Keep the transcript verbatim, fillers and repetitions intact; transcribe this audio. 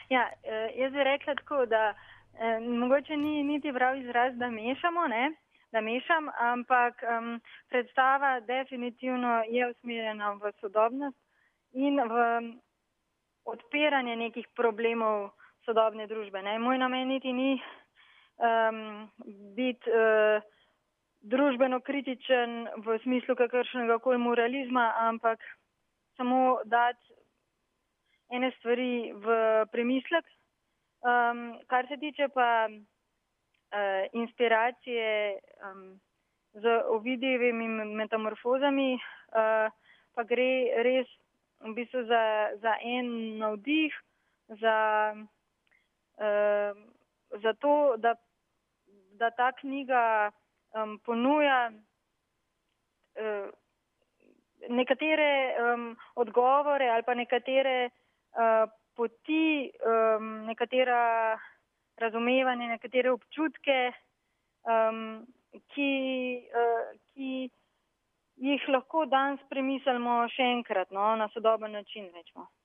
Ja, jaz bi rekla tako, da eh, mogoče ni niti prav izraz, da mešamo, ne, da mešam, ampak um, predstava definitivno je usmerjena v sodobnost in v odpiranje nekih problemov sodobne družbe. Ne. Moj namen niti ni um, biti uh, družbeno kritičen v smislu kakršnega koli moralizma, ampak samo dati ene stvari v premislek. Um, kar se tiče pa uh, inspiracije um, z Ovidijevimi metamorfozami, uh, pa gre res v bistvu za, za en navdih, za, uh, za to, da, da ta knjiga um, ponuja uh, nekatere um, odgovore ali pa nekatere uh, poti, um, nekatera razumevanja, nekatere občutke, um, ki, uh, ki jih lahko danes premislimo še enkrat, no, na sodoben način, rečemo.